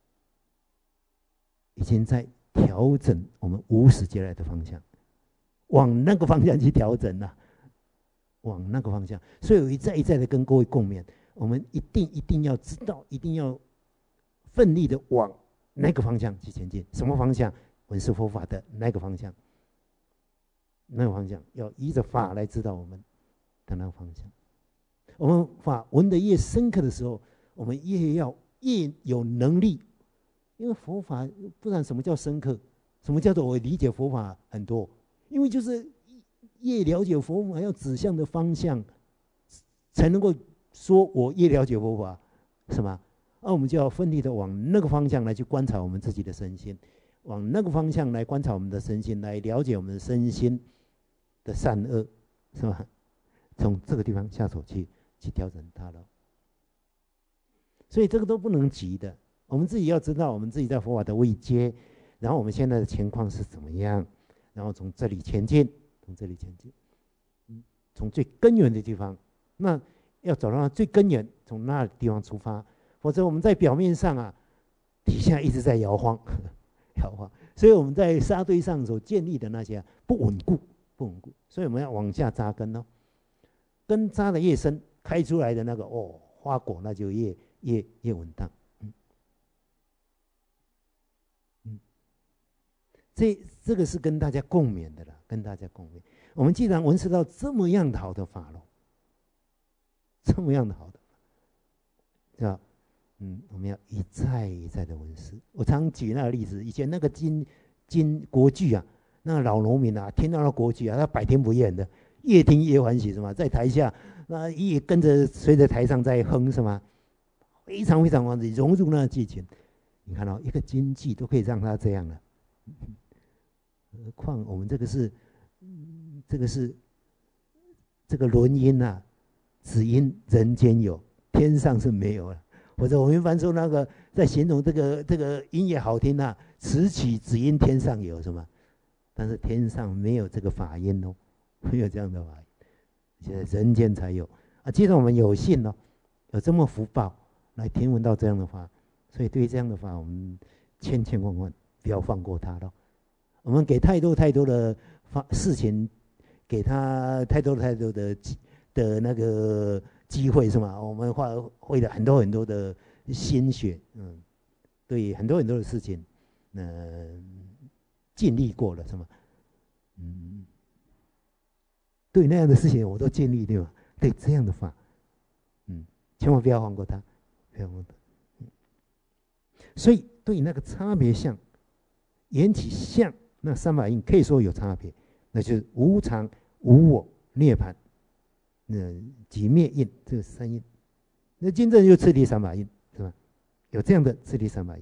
已经在调整我们无始劫来的方向，往那个方向去调整了，往那个方向。所以我一再的跟各位共勉，我们一定要知道，一定要奋力的往那个方向去前进。什么方向？闻思佛法的那个方向，那个方向要依着法来指导我们的那个方向。我们法闻得越深刻的时候，我们越有能力。因为佛法不然什么叫深刻？什么叫做我理解佛法很多？因为就是越了解佛法要指向的方向，才能够说我越了解佛法，是吗？那我们就要奋力的往那个方向来去观察我们自己的身心，往那个方向来观察我们的身心，来了解我们的身心的善恶，是吧？从这个地方下手去调整它了。所以这个都不能急的。我们自己要知道我们自己在佛法的位阶，然后我们现在的情况是怎么样，然后从这里前进，从最根源的地方，那要走到最根源，从那地方出发，否则我们在表面上底下一直在摇晃，所以我们在沙堆上所建立的那些不稳固，所以我们要往下扎根哦，根扎的越深，开出来的那个花果那就越稳当。这个是跟大家共勉的了，我们既然闻思到这么样的好的法了，这么样的好的，是吧？我们要一再的闻思。我常举那个例子，以前那个国剧啊，那个老农民啊，听到那国剧啊，他百听不厌的，越听越欢喜，是吗？在台下，那也跟着随着台上在哼，是吗？非常欢喜，融入那个剧情。你看到一个京剧都可以让他这样了。何况我们这个是这个轮音啊，只因人间有，天上是没有了。或者我们一般说那个在形容这个音乐好听啊，此曲只因天上有，是吗？但是天上没有这个法音哦，没有这样的法音，现在人间才有啊。既然我们有幸哦，有这么福报来听闻到这样的法，所以对于这样的法，我们千万不要放过它了。我们给太多的事情，给他太多的那个机会，是吗？我们花了很多的心血，对很多的事情，尽力过了，是吗？对那样的事情我都尽力，对吧？对这样的法，千万不要放过它，不要放过它。所以对那个差别相、缘起相。那三法印可以说有差别，那就是无常、无我、涅槃，即灭印，这三印。那真正就次第三法印，是吧？有这样的次第三法印。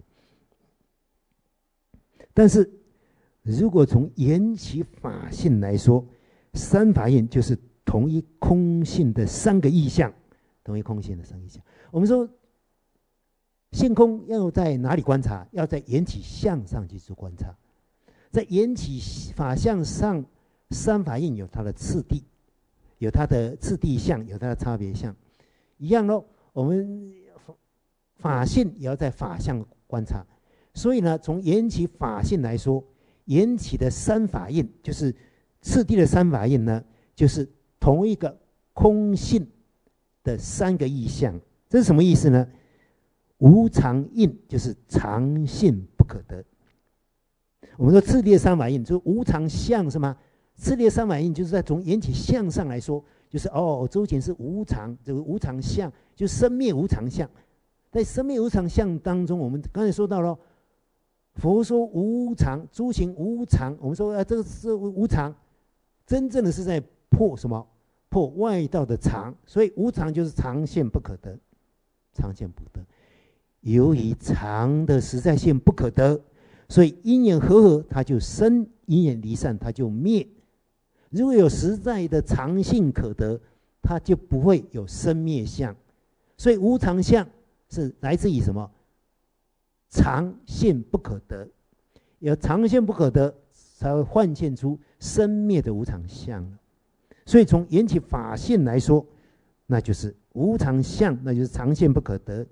但是如果从缘起法性来说，三法印就是同一空性的三个意象，我们说性空要在哪里观察？要在缘起相上去做观察。在缘起法相上，三法印有它的次第，有它的次第相，有它的差别相，一样咯。我们法性也要在法相观察。所以呢，从缘起法性来说，缘起的三法印就是次第的三法印呢，就是同一个空性的三个意象。这是什么意思呢？无常印就是常性不可得。我们说次第三法印就是无常相，是吗？次第三法印就是在从缘起相上来说，就是周前是无常，这个无常相就生灭无常相。在生灭无常相当中，我们刚才说到了，佛说无常，诸行无常，我们说这个是无常，真正的是在破什么？破外道的常，所以无常就是常现不可得，常现不得。由于常的实在性不可得，所以因缘和合它就生，因缘离散它就灭。如果有实在的常性可得，它就不会有生灭相。所以无常相是来自于什么？常现不可得，有常现不可得，才会幻现出生灭的无常相。所以从缘起法性来说，那就是无常相，那就是常现不可得。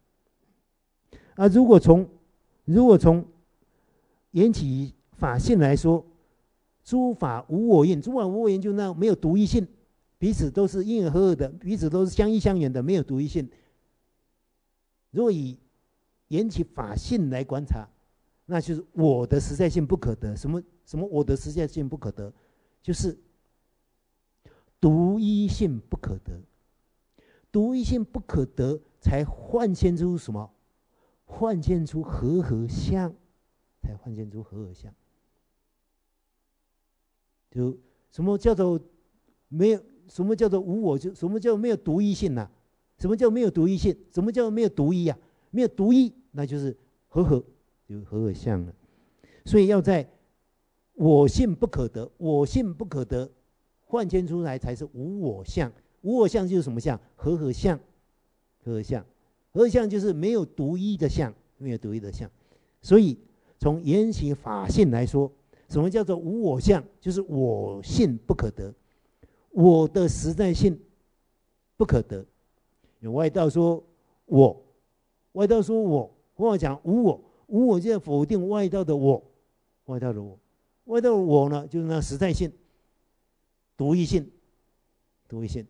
如果从缘起法性来说，诸法无我因，诸法无我因就那没有独一性，彼此都是因缘合合的，彼此都是相依相远的，没有独一性。若以缘起法性来观察，那就是我的实在性不可得。什么我的实在性不可得？就是独一性不可得。独一性不可得，才幻现出什么？幻现出和合相，才幻现出和合相。就什么叫做没有？什么叫做无我？就什么叫没有独一性啊？什么叫没有独一性？什么叫没有独一啊？没有独一，那就是和合，就和合相了。所以要在我性不可得，我性不可得，幻现出来才是无我相。无我相就是什么相？和合相，和合相。和合相就是没有独一的相，没有独一的相。所以从缘起法性来说，什么叫做无我相？就是我性不可得，我的实在性不可得。有外道说我，外道说我，或者讲无我，无我就要否定外道的我，外道的我，外道的我呢，就是那实在性、独一性、独一性。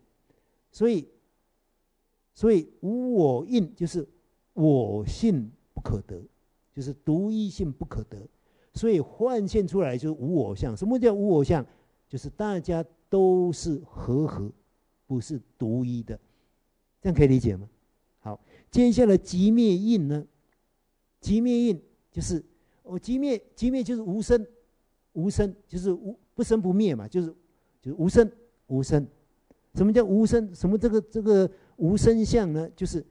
所以无我印就是我性不可得，就是独一性不可得，所以幻现出来就是无我相。什么叫无我相？就是大家都是和合，不是独一的，这样可以理解吗？好，接下来寂灭印呢？寂灭印就是寂灭就是无生，无生就是不生不灭嘛，就是无生无生。什么叫无生？什么这个无生相呢？就是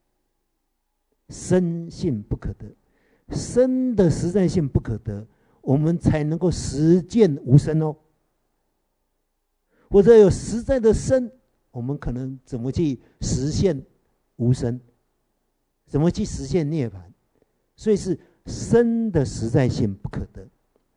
生性不可得，生的实在性不可得，我们才能够实践无生哦。或者有实在的生，我们可能怎么去实现无生？怎么去实现涅槃？所以是生的实在性不可得，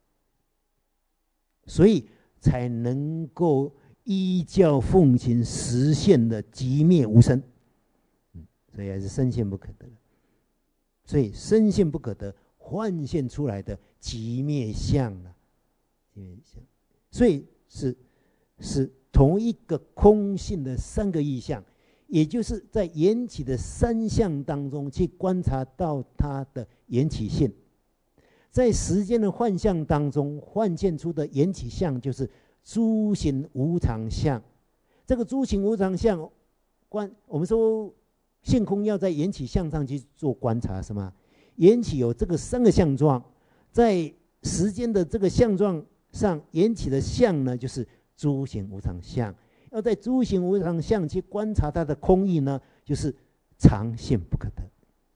所以才能够依教奉行实现的寂灭无生。所以还是生性不可得。所以生性不可得，幻现出来的寂灭相了，寂灭相。所以是同一个空性的三个意象，也就是在缘起的三相当中去观察到它的缘起性。在时间的幻象当中幻现出的缘起相，就是诸行无常相。这个诸行无常相，我们说性空要在缘起相上去做观察，是吗？缘起有这个三个相状，在时间的这个相状上，缘起的相呢，就是诸行无常相。要在诸行无常相去观察它的空义呢，就是常现不可得。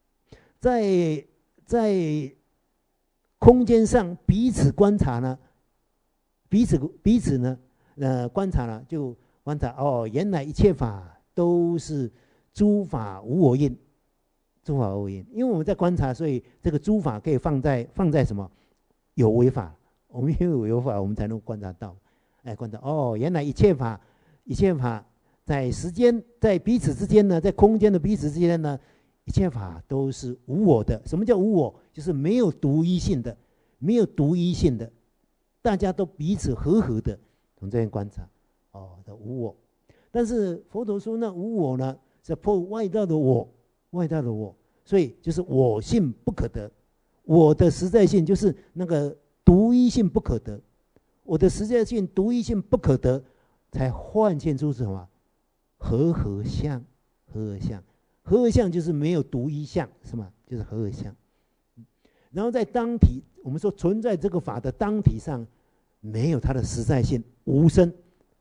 在空间上彼此观察呢，彼此呢，观察了，就观察原来一切法都是诸法无我因，诸法无我因。因为我们在观察，所以这个诸法可以放在什么？有为法。我们因为有法，我们才能观察到，观察原来一切法在时间在彼此之间呢，在空间的彼此之间呢，一切法都是无我的。什么叫无我？就是没有独一性的，没有独一性的，大家都彼此和合的。从这边观察，的无我。但是佛陀说那无我呢，是破外道的我，外道的我，所以就是我性不可得。我的实在性就是那个独一性不可得，我的实在性独一性不可得，才幻现出什么？和合相，和合相，和合相就是没有独一相，是吗？就是和合相。然后在当体，我们说存在这个法的当体上，没有它的实在性，无生。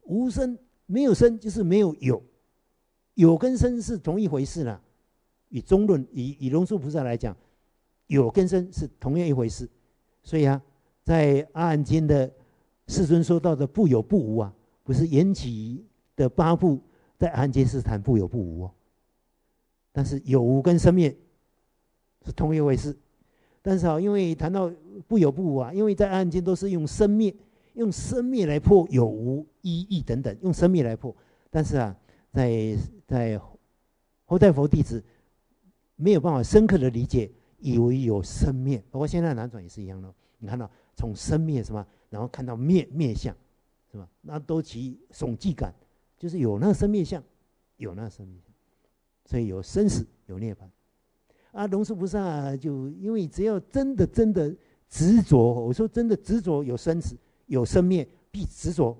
无生没有生就是没有有，有跟生是同一回事啦。以中论以龙树菩萨来讲，有跟生是同样一回事。所以啊，在阿含经的世尊说到的不有不无啊，不是缘起的八部，在阿含经是谈不有不无哦。但是有无跟生灭是同一回事。但是啊，因为谈到不有不无啊，因为在阿含经都是用生灭来破有无一义等等，用生灭来破。但是啊，在后代佛弟子没有办法深刻的理解，以为有生灭，包括现在南传也是一样的。你看到从生灭什么，然后看到灭相，是吧？那都其悚寂感，就是有那生灭相，有那生灭相，所以有生死，有涅槃。啊，龙树菩萨就因为只要真的执着，我说真的执着有生死，有生灭，必执着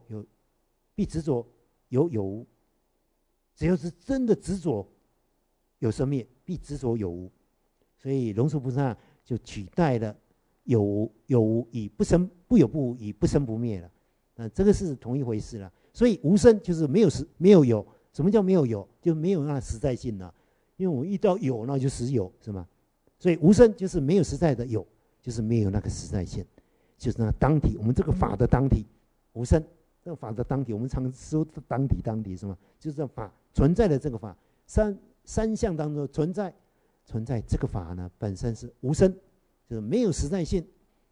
有无。只要是真的执着有生灭，必执着有无。所以龙树菩萨就取代了有无以不生，不有不无以不生不灭了。这个是同一回事了。所以无生就是没有有。什么叫没有有？就没有那实在性了。因为我遇到有，那就实有，是吗？所以无生就是没有实在的有，就是没有那个实在性，就是那当体。我们这个法的当体，无生，这个法的当体，我们常说当体是吗？就是这法存在的这个法，三项当中存在这个法呢，本身是无生，就是没有实在性，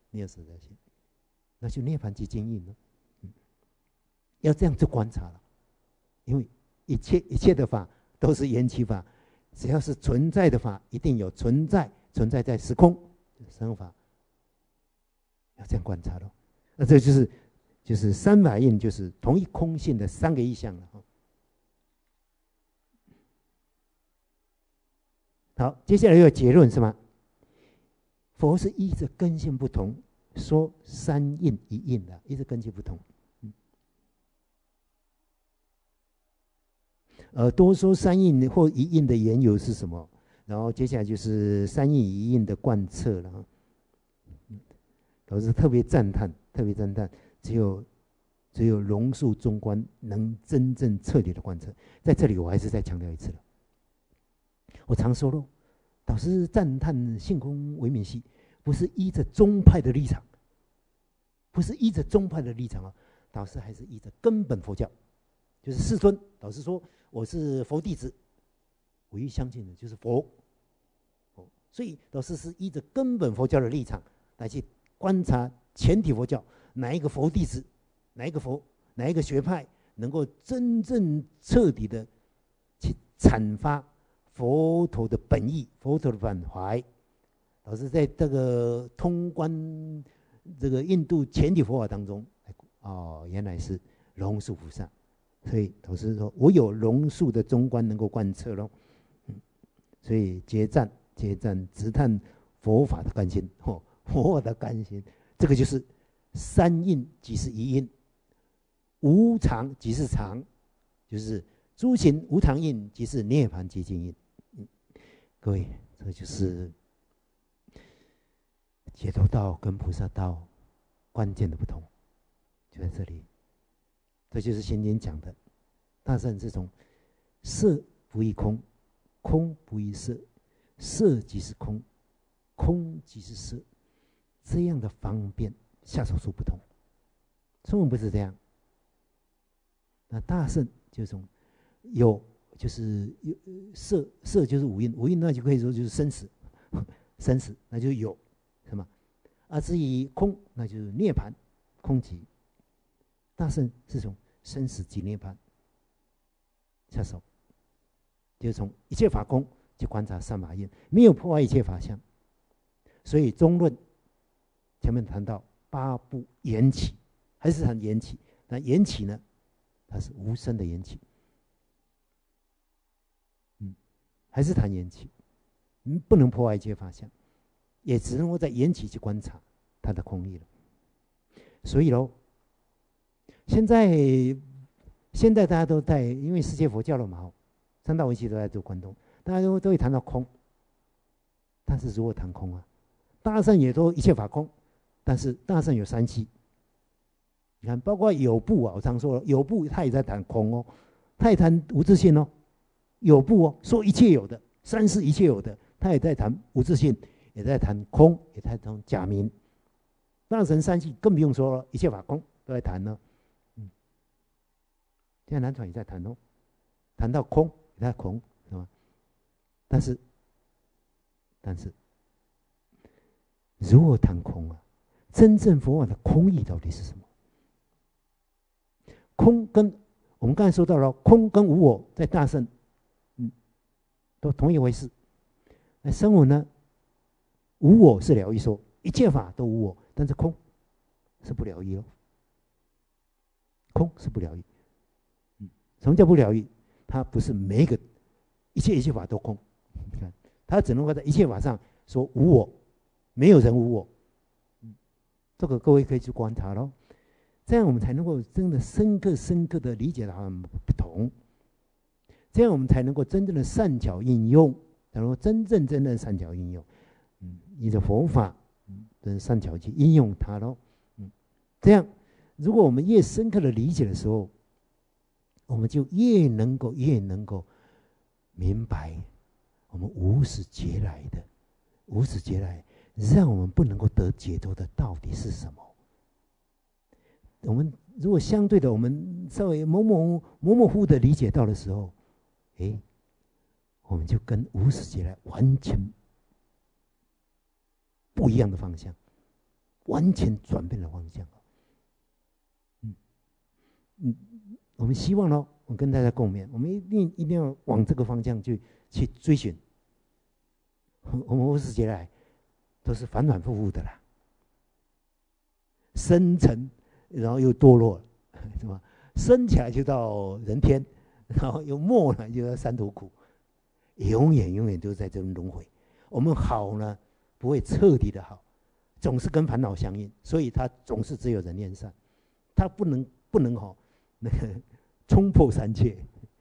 那就涅槃即经印了。要这样去观察了，因为一切的法都是缘起法。只要是存在的法，一定有存在在时空生法，要这样观察咯。那这就是三法印，就是同一空性的三个意象了。好，接下来有结论是吗？佛是依着根性不同，说三印一印的，依着根性不同。多说三印或一印的缘由是什么？然后接下来就是三印一印的贯彻了。老师特别赞叹，只有龙树中观能真正彻底的贯彻。在这里我还是再强调一次了，我常说喽，导师赞叹性空唯名系，不是依着宗派的立场，啊，导师还是依着根本佛教，就是世尊。导师说我是佛弟子，唯一相信的就是佛。所以导师是依着根本佛教的立场来去观察全体佛教，哪一个佛弟子，哪一个学派能够真正彻底的去阐发佛陀的本意，佛陀的本怀。导师在这个通关这个印度全体佛法当中，原来是龙树菩萨。所以导师说，我有龙树的中观能够贯彻咯。所以结赞直叹佛法的甘心，佛法的甘心，这个就是三印即是一印，无常即是常，就是诸行无常印即是涅槃寂静印。各位，这就是解脱道跟菩萨道关键的不同，就在这里。这就是先前讲的，大圣是从色不异空，空不异色，色即是空，空即是色，这样的方便下手术不同。中文不是这样。那大圣就从有就是有色就是五蕴，五蕴那就可以说就是生死，那就有什么？至于空，那就是涅槃，空寂。大圣是从生死即涅槃下手，就是从一切法空去观察三法印，没有破坏一切法相。所以中论前面谈到八部缘起，还是谈缘起。那缘起呢，它是无生的缘起，还是谈缘起，不能破坏一切法相，也只能够在缘起去观察它的空义了。所以喽，现在大家都在，因为世界佛教了嘛，三大文系都在做关东，大家都会谈到空。但是如何谈空啊？大圣也说一切法空，但是大圣有三系， 你看，包括有部啊，我常说了，有部他也在谈空哦，他也谈无自性哦。有部哦，说一切有的，三世一切有的，他也在谈无自性，也在谈空，也在谈假名。大乘三系更不用说了，一切法空都在谈呢。现在南传也在谈哦，谈到空也在空，是吧？但是，如何谈空啊？真正佛法的空义到底是什么？空跟我们刚才说到了，空跟无我在大乘，都同一回事。那声闻呢？无我是了义说，一切法都无我，但是空是不了义哦。空是不了义。什么叫不了义？它不是每一个一切法都空，你看，它只能够在一切法上说无我，没有人无我。这个各位可以去观察咯，这样我们才能够真的深刻的理解它们不同，这样我们才能够真正的善巧应用，才能够真正善巧应用。你的佛法，跟善巧去应用它咯。这样，如果我们越深刻的理解的时候，我们就越能够明白，我们无始劫来让我们不能够得解脱的到底是什么？我们如果相对的，我们稍微模糊的理解到的时候，我们就跟无始劫来完全不一样的方向，完全转变的方向。我们希望呢，我跟大家共勉，我们一定要往这个方向去追寻。我们无始劫来都是反复的啦，生成，然后又堕落，是吧？升起来就到人天，然后又没了就到三途苦，永远都在这种轮回。我们好呢，不会彻底的好，总是跟烦恼相应，所以他总是只有人念善，他不能那个冲破三界。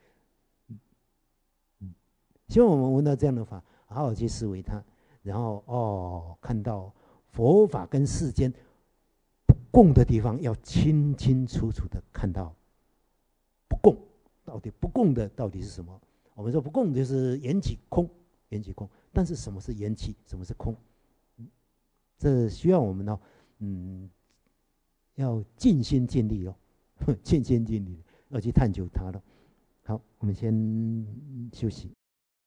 希望我们闻到这样的法，好好去思维它，然后看到佛法跟世间不共的地方，要清楚的看到不共不共的到底是什么？我们说不共就是缘起空，但是什么是缘起，什么是空？这需要我们呢，要尽心尽力哦，尽心尽力要去探究它了。好，我们先休息。